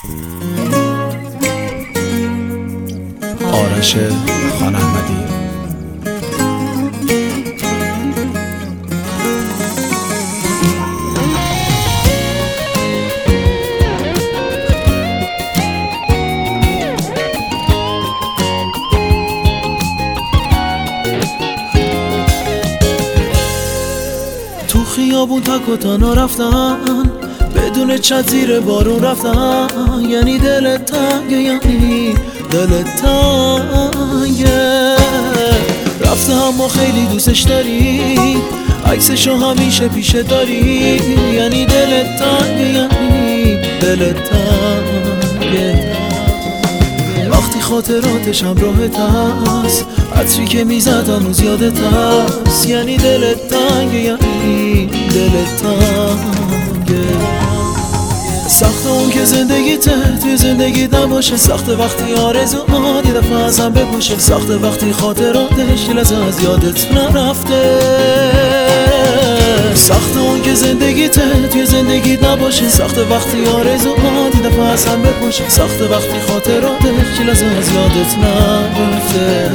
آرش خان احمدی. تو خیابون تک و تنها رفتن، بدون چت زیر بارون رفتن، یعنی دلت تنگه، یعنی دلت تنگه. رفته اما خیلی دوستش داری، عکسشو همیشه پیشه داری، یعنی دلت تنگه، یعنی دلت تنگه. وقتی خاطراتش همراهت هست، عطری که میزد هنوز یادت هست، یعنی دلت تنگه، یعنی دلت تنگه. سخت اون که زندگیته توی زندگیت نباشه، سخت وقتی آرزوهات یه دفعه ازم بپاشه، سخت وقتی خاطراتش یه لحظه از یادت نرفته. سخت اون که زندگیته توی زندگیت نباشه، سخت وقتی آرزوهات یه دفعه ازم بپاشه، سخت وقتی خاطراتش یه لحظه از یادت نرفته.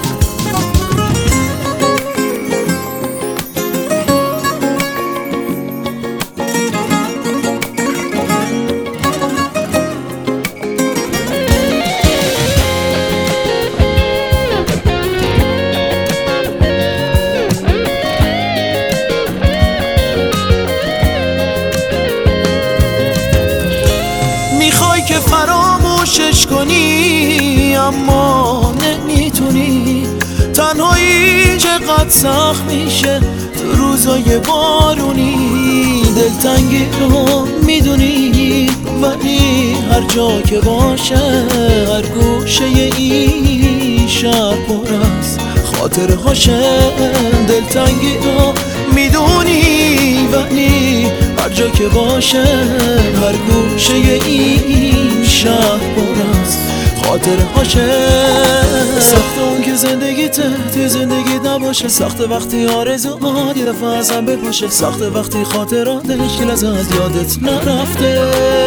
میخوای که فراموشش کنی اما نمیتونی، تنهایی چقدر سخت میشه تو روزای بارونی. دلتنگی رو میدونی ولی هر جا که باشه، هر گوشه این شهر پر از خاطره هاشه. دلتنگی رو میدونی ولی هر جا که باشه، هر گوشه این شهر پر از خاطره هاشه. سخت اون که زندگیته توی زندگیت نباشه، سخت وقتی آرزوهات یه دفعه ازم بپاشه، سخت وقتی خاطراتش یه لحظه از یادت نرفته.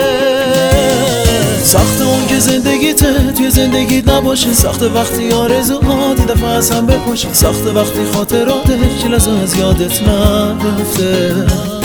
سخت اون که زندگیته توی زندگیت نباشه، سخت وقتی آرزوهات یه دفعه ازم بپاشه، سخت وقتی خاطراتش یه لحظه از یادت نرفته.